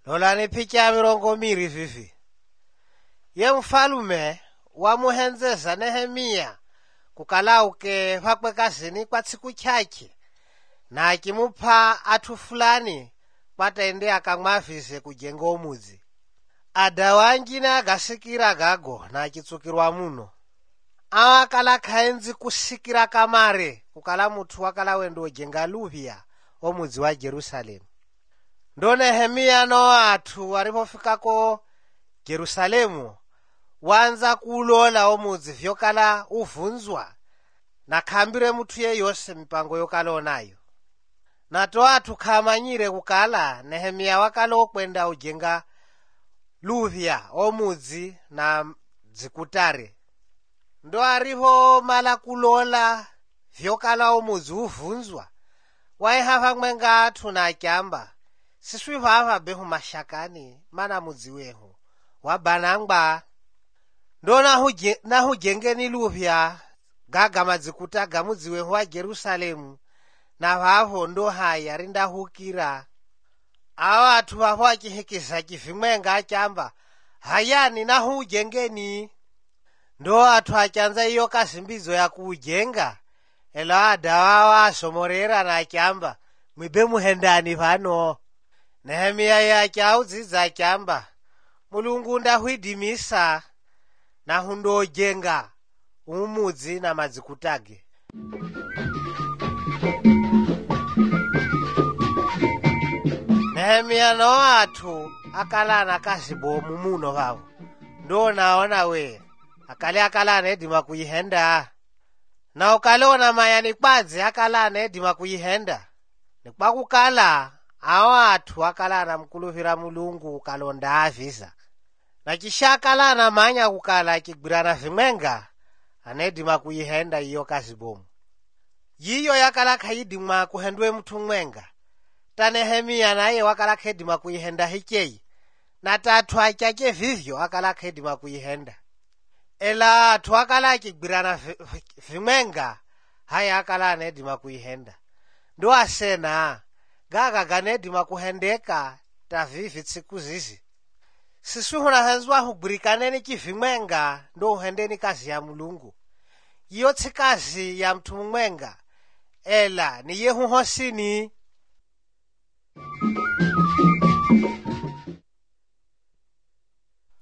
Lolani picha ya mirongo miri vivi. Ye mfalume wamuhenzeza Nehemia kukalauke pakwe kazini kwa tsiku chache, na akimupha athu fulani kwataende akamwavise kujenga omudzi. Ada wangine agasikira gago na achitsukirwa muno. Awa akala khaenzi kusikira kamare kukala muthu wakala wendo ojenga luvya omudzi wa Jerusalemu. Ndo Nehemia no athu walipofikako Jerusalemu wanza kulola omudzi vyokala uvunzwa na khambire muthu yeyose mipango yokala onayo. Nato athu khamanyire kukala Nehemia wakala okwenda ujenga luvya omudzi na dzikutare. Ndo ariho mala kulola vyokala omudzi uvunzwa, waihava mwenga athu na akyamba, siswi vava behu mashakani mana mudzi wehu wabanangba. Ndo nahujengeni luvya gaga madzikuta ga mudzi wehu wa Jerusalemu, na vavo ndo haya rindahukira. Awa athu vavo achihikiza chivimwenga akyamba, hayani nahujengeni. Ndo athu achanza iyo kazimbizo ya kuujenga, ela ada wawa asomorera na akyamba, mwibe muhendani pano. Nehemia yake audzidza akyamba, Mulungu ndahwidimisa na hundojenga umudzi na madzikutage. Nehemia no athu akalana kazibomu muno vavo. Ndo naona we akalana edima kuyihenda. Na ukalona mayani kwadzi akalana edima kuyihenda. Nikwakukala awa athu akalana mkuluvira Mulungu ukalonda avisa. Na kisha akalana manya kukala akigwirana vimwenga anedima kuyihenda iyo kazibomu. Yiyo yakala khayidima kuhendwe muthu mwenga. Ta Nehemia naye wakala khedima kuyihenda hicheyi, na tathu achache vivyo akala khedima kuyihenda. Ela athu akala akigwirana vimwenga haya akala anedima kuyihenda. Ndo asena gaga ganedima kuhendeka ta vivi tsiku zizi. Siswi hunahenzwa hugwirikaneni chivimwenga ndo uhendeni kazi ya Mulungu. Iyo tsikazi ya mthu mwenga, ela ni yehu hosini.